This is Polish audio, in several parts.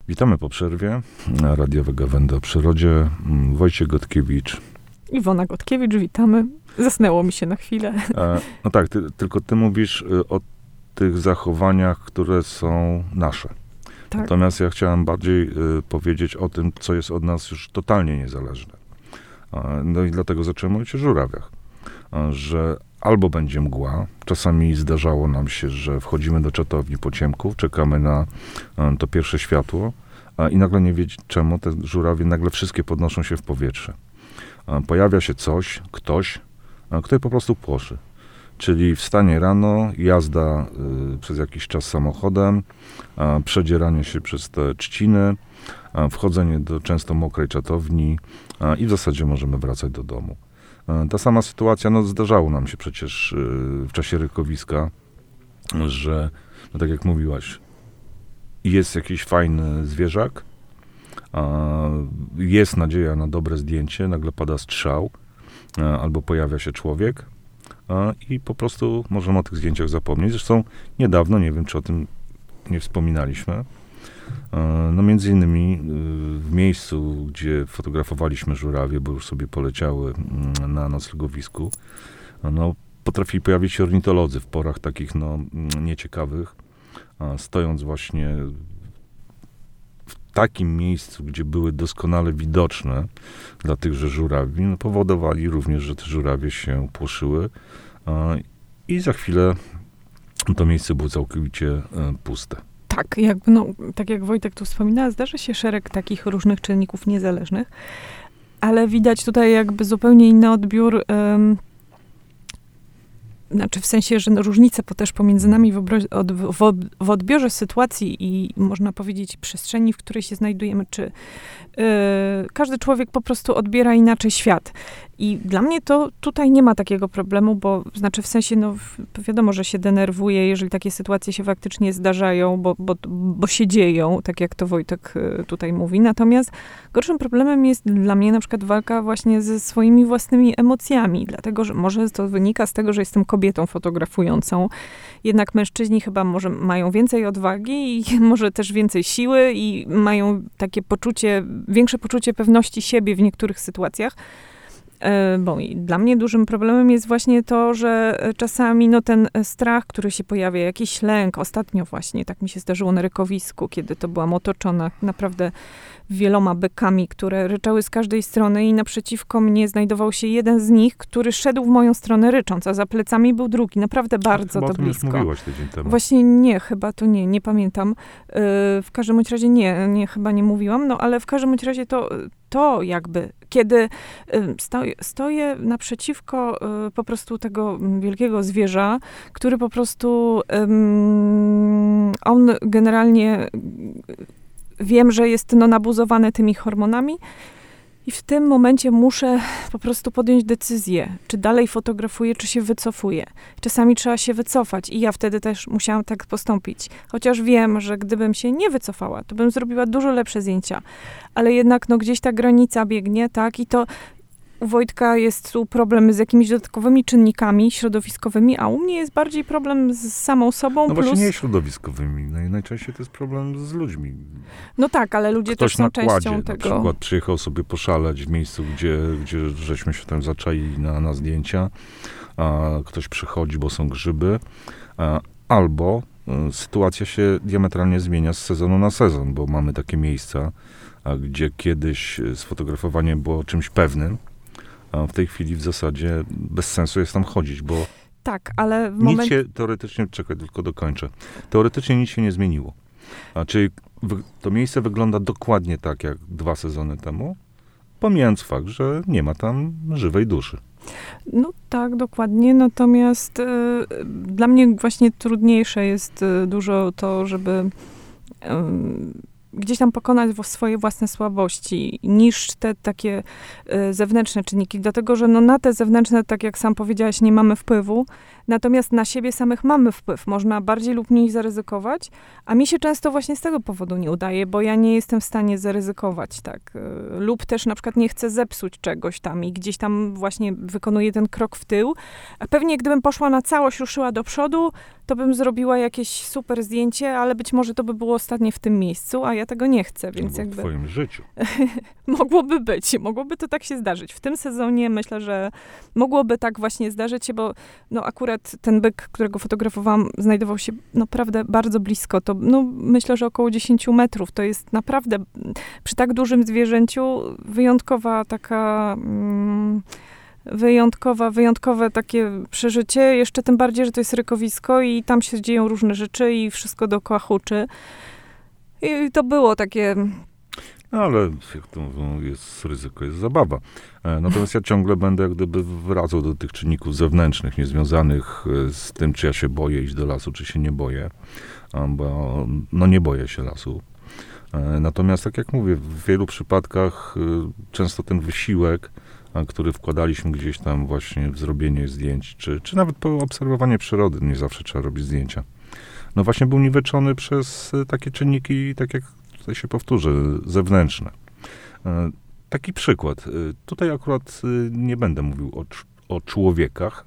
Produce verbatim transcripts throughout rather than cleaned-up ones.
Witamy po przerwie radiowe Gawędy o przyrodzie. Wojciech Gotkiewicz. Iwona Gotkiewicz, witamy. Zasnęło mi się na chwilę. E, no tak, ty, tylko ty mówisz o tych zachowaniach, które są nasze. Tak. Natomiast ja chciałem bardziej y, powiedzieć o tym, co jest od nas już totalnie niezależne. E, no i dlatego zacząłem mówić o żurawiach. E, że albo będzie mgła, czasami zdarzało nam się, że wchodzimy do czatowni po ciemku, czekamy na e, to pierwsze światło e, i nagle nie wiedzieć czemu, te żurawie nagle wszystkie podnoszą się w powietrze. E, pojawia się coś, ktoś, e, kto je po prostu płoszy. Czyli wstanie rano, jazda y, przez jakiś czas samochodem, a, przedzieranie się przez te trzciny, a, wchodzenie do często mokrej czatowni a, i w zasadzie możemy wracać do domu. A, ta sama sytuacja, no zdarzało nam się przecież y, w czasie rykowiska, że, no tak jak mówiłaś, jest jakiś fajny zwierzak, a, jest nadzieja na dobre zdjęcie, nagle pada strzał, a, albo pojawia się człowiek, i po prostu możemy o tych zdjęciach zapomnieć. Zresztą niedawno, nie wiem, czy o tym nie wspominaliśmy, no między innymi w miejscu, gdzie fotografowaliśmy żurawie, bo już sobie poleciały na noclegowisku, no potrafili pojawić się ornitolodzy w porach takich, no, nieciekawych, stojąc właśnie w takim miejscu, gdzie były doskonale widoczne dla tychże żurawi, no, powodowali również, że te żurawie się płoszyły i za chwilę to miejsce było całkowicie puste. Tak, jakby, no, tak jak Wojtek tu wspominał, zdarza się szereg takich różnych czynników niezależnych, ale widać tutaj jakby zupełnie inny odbiór, um, znaczy w sensie, że różnice po też pomiędzy nami w, obro- od, w, ob- w odbiorze sytuacji i można powiedzieć przestrzeni, w której się znajdujemy, czy yy, każdy człowiek po prostu odbiera inaczej świat. I dla mnie to tutaj nie ma takiego problemu, bo znaczy w sensie, no wiadomo, że się denerwuję, jeżeli takie sytuacje się faktycznie zdarzają, bo, bo, bo się dzieją, tak jak to Wojtek tutaj mówi. Natomiast gorszym problemem jest dla mnie na przykład walka właśnie ze swoimi własnymi emocjami, dlatego, że może to wynika z tego, że jestem kobietą fotografującą. Jednak mężczyźni chyba może mają więcej odwagi i może też więcej siły i mają takie poczucie, większe poczucie pewności siebie w niektórych sytuacjach. Bo dla mnie dużym problemem jest właśnie to, że czasami no, ten strach, który się pojawia, jakiś lęk. Ostatnio właśnie tak mi się zdarzyło na rykowisku, kiedy to byłam otoczona naprawdę wieloma bykami, które ryczały z każdej strony i naprzeciwko mnie znajdował się jeden z nich, który szedł w moją stronę rycząc, a za plecami był drugi. Naprawdę bardzo to blisko. Chyba o tym już mówiłaś tydzień temu. Właśnie nie, chyba to nie, nie pamiętam. W każdym bądź razie nie, nie, chyba nie mówiłam, no ale w każdym bądź razie to, to jakby, kiedy stoję, stoję naprzeciwko po prostu tego wielkiego zwierza, który po prostu um, on generalnie wiem, że jest no, nabuzowany tymi hormonami i w tym momencie muszę po prostu podjąć decyzję, czy dalej fotografuję, czy się wycofuję. Czasami trzeba się wycofać i ja wtedy też musiałam tak postąpić. Chociaż wiem, że gdybym się nie wycofała, to bym zrobiła dużo lepsze zdjęcia. Ale jednak no, gdzieś ta granica biegnie, tak, i to u Wojtka jest tu problem z jakimiś dodatkowymi czynnikami środowiskowymi, a u mnie jest bardziej problem z samą sobą. No plus... właśnie nie środowiskowymi. No najczęściej to jest problem z ludźmi. No tak, ale ludzie Ktoś też są na kładzie, częścią tego. Na przykład przyjechał sobie poszaleć w miejscu, gdzie, gdzie żeśmy się tam zaczaili na, na zdjęcia. A ktoś przychodzi, bo są grzyby. A, albo y, sytuacja się diametralnie zmienia z sezonu na sezon, bo mamy takie miejsca, a, gdzie kiedyś sfotografowanie było czymś pewnym, a w tej chwili w zasadzie bez sensu jest tam chodzić, bo tak, ale w nic moment... się teoretycznie, czekaj, tylko dokończę, teoretycznie nic się nie zmieniło. A czyli w, to miejsce wygląda dokładnie tak, jak dwa sezony temu, pomijając fakt, że nie ma tam żywej duszy. No tak, dokładnie, natomiast y, dla mnie właśnie trudniejsze jest y, dużo to, żeby y, gdzieś tam pokonać swoje własne słabości, niż te takie y, zewnętrzne czynniki. Dlatego, że no, na te zewnętrzne, tak jak sam powiedziałaś, nie mamy wpływu. Natomiast na siebie samych mamy wpływ. Można bardziej lub mniej zaryzykować, a mi się często właśnie z tego powodu nie udaje, bo ja nie jestem w stanie zaryzykować, tak. Y, lub też na przykład nie chcę zepsuć czegoś tam i gdzieś tam właśnie wykonuję ten krok w tył. A pewnie gdybym poszła na całość, ruszyła do przodu, to bym zrobiła jakieś super zdjęcie, ale być może to by było ostatnie w tym miejscu, a ja tego nie chcę, więc Albo jakby... w twoim życiu. Mogłoby być, mogłoby to tak się zdarzyć. W tym sezonie myślę, że mogłoby tak właśnie zdarzyć się, bo no akurat ten byk, którego fotografowałam, znajdował się naprawdę bardzo blisko. To no, myślę, że około dziesięć metrów. To jest naprawdę przy tak dużym zwierzęciu wyjątkowa taka... Mm, wyjątkowa, wyjątkowe takie przeżycie. Jeszcze tym bardziej, że to jest rykowisko i tam się dzieją różne rzeczy i wszystko dookoła huczy. I to było takie... No, ale jak to mówią, jest ryzyko, jest zabawa. Natomiast ja ciągle będę jak gdyby wracał do tych czynników zewnętrznych, niezwiązanych z tym, czy ja się boję iść do lasu, czy się nie boję. Bo no nie boję się lasu. Natomiast tak jak mówię, w wielu przypadkach często ten wysiłek, który wkładaliśmy gdzieś tam właśnie w zrobienie zdjęć, czy, czy nawet po obserwowanie przyrody, nie zawsze trzeba robić zdjęcia, no właśnie był niweczony przez takie czynniki, tak jak tutaj się powtórzę, zewnętrzne. Taki przykład. Tutaj akurat nie będę mówił o, o człowiekach.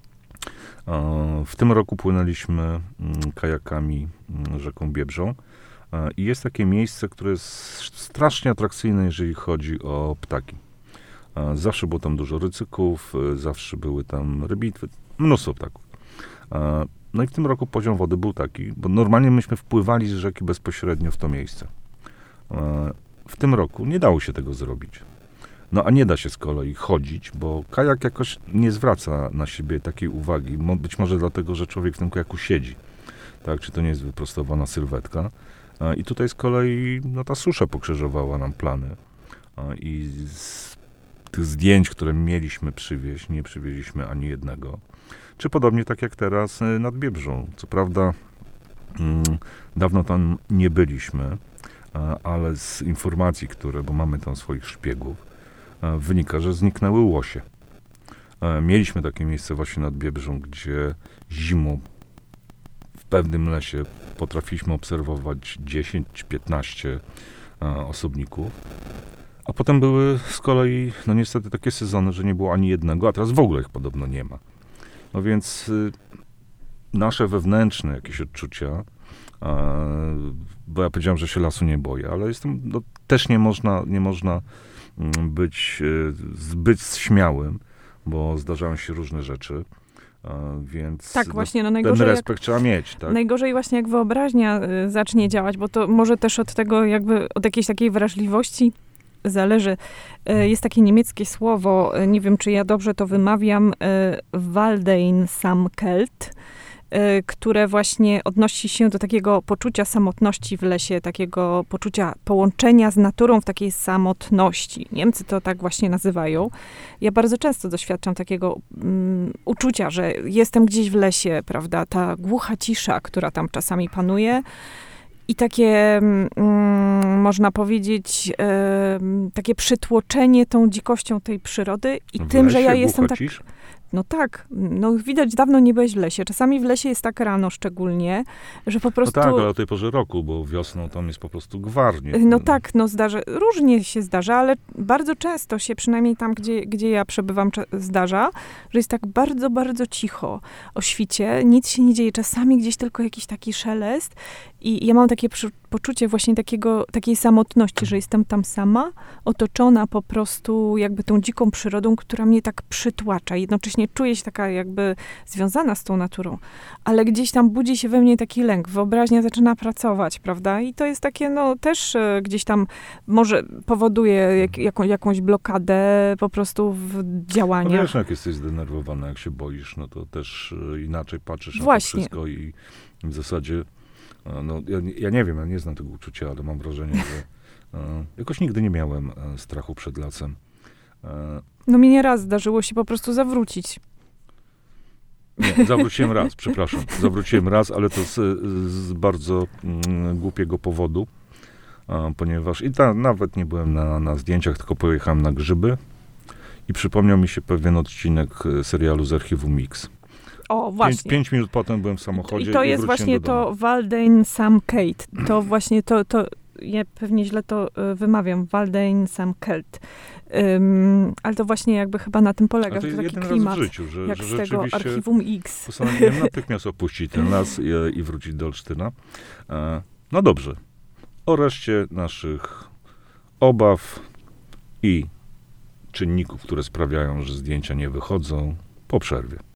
W tym roku płynęliśmy kajakami rzeką Biebrzą i jest takie miejsce, które jest strasznie atrakcyjne, jeżeli chodzi o ptaki. Zawsze było tam dużo rycyków, zawsze były tam rybitwy, mnóstwo ptaków. No i w tym roku poziom wody był taki, bo normalnie myśmy wpływali z rzeki bezpośrednio w to miejsce. W tym roku nie dało się tego zrobić. No a nie da się z kolei chodzić, bo kajak jakoś nie zwraca na siebie takiej uwagi. Być może dlatego, że człowiek w tym kajaku siedzi. Tak, czy to nie jest wyprostowana sylwetka. I tutaj z kolei no, ta susza pokrzyżowała nam plany. I z tych zdjęć, które mieliśmy przywieźć, nie przywieźliśmy ani jednego. Czy podobnie tak jak teraz nad Biebrzą. Co prawda mm, dawno tam nie byliśmy, ale z informacji, które, bo mamy tam swoich szpiegów, wynika, że zniknęły łosie. Mieliśmy takie miejsce właśnie nad Biebrzą, gdzie zimą w pewnym lesie potrafiliśmy obserwować dziesięć piętnaście osobników. A potem były z kolei, no niestety takie sezony, że nie było ani jednego, a teraz w ogóle ich podobno nie ma. No więc y, nasze wewnętrzne jakieś odczucia, y, bo ja powiedziałem, że się lasu nie boję, ale jestem, no, też nie można, nie można y, być y, zbyt śmiałym, bo zdarzają się różne rzeczy. Więc tak, właśnie, no najgorzej ten respekt jak, trzeba mieć. Tak? Najgorzej właśnie jak wyobraźnia y, zacznie działać, bo to może też od tego jakby, od jakiejś takiej wrażliwości zależy. Y, jest takie niemieckie słowo, y, nie wiem, czy ja dobrze to wymawiam, y, Waldeinsamkeit, y, które właśnie odnosi się do takiego poczucia samotności w lesie, takiego poczucia połączenia z naturą w takiej samotności. Niemcy to tak właśnie nazywają. Ja bardzo często doświadczam takiego um, uczucia, że jestem gdzieś w lesie, prawda, ta głucha cisza, która tam czasami panuje i takie, um, można powiedzieć, um, takie przytłoczenie tą dzikością tej przyrody i w tym, lesie, że ja jestem tak... Cisz? No tak, no widać, dawno nie byłeś w lesie. Czasami w lesie jest tak rano szczególnie, że po prostu... No tak, ale o tej porze roku, bo wiosną tam jest po prostu gwarnie. No tak, no zdarza, różnie się zdarza, ale bardzo często się, przynajmniej tam, gdzie, gdzie ja przebywam, zdarza, że jest tak bardzo, bardzo cicho o świcie, nic się nie dzieje, czasami gdzieś tylko jakiś taki szelest i ja mam takie przy, poczucie właśnie takiego, takiej samotności, że jestem tam sama, otoczona po prostu jakby tą dziką przyrodą, która mnie tak przytłacza. Jednocześnie czuję się taka jakby związana z tą naturą, ale gdzieś tam budzi się we mnie taki lęk, wyobraźnia zaczyna pracować, prawda? I to jest takie, no też e, gdzieś tam może powoduje jak, jaką, jakąś blokadę po prostu w działaniach. No wiesz, jak jesteś zdenerwowana, jak się boisz, no to też e, inaczej patrzysz Właśnie. na to wszystko i w zasadzie no, ja, ja nie wiem, ja nie znam tego uczucia, ale mam wrażenie, że e, jakoś nigdy nie miałem e, strachu przed lasem. E, no mi nieraz zdarzyło się po prostu zawrócić. Nie, zawróciłem raz, przepraszam. Zawróciłem raz, ale to z, z bardzo mm, głupiego powodu, a, ponieważ i ta, nawet nie byłem na, na zdjęciach, tylko pojechałem na grzyby i przypomniał mi się pewien odcinek serialu z archiwum Mix. O, właśnie. Pięć, pięć minut potem byłem w samochodzie i I to jest i właśnie do domu. to Waldeinsamkeit. To właśnie to, to ja pewnie źle to y, wymawiam, Waldein Sam Kelt. Um, ale to właśnie jakby chyba na tym polega, ale to że jest taki jeden klimat, raz w życiu, że, jak że z tego rzeczywiście Archiwum X. postanowiłem natychmiast opuścić ten las i, i wrócić do Olsztyna. E, no dobrze. O reszcie naszych obaw i czynników, które sprawiają, że zdjęcia nie wychodzą, po przerwie.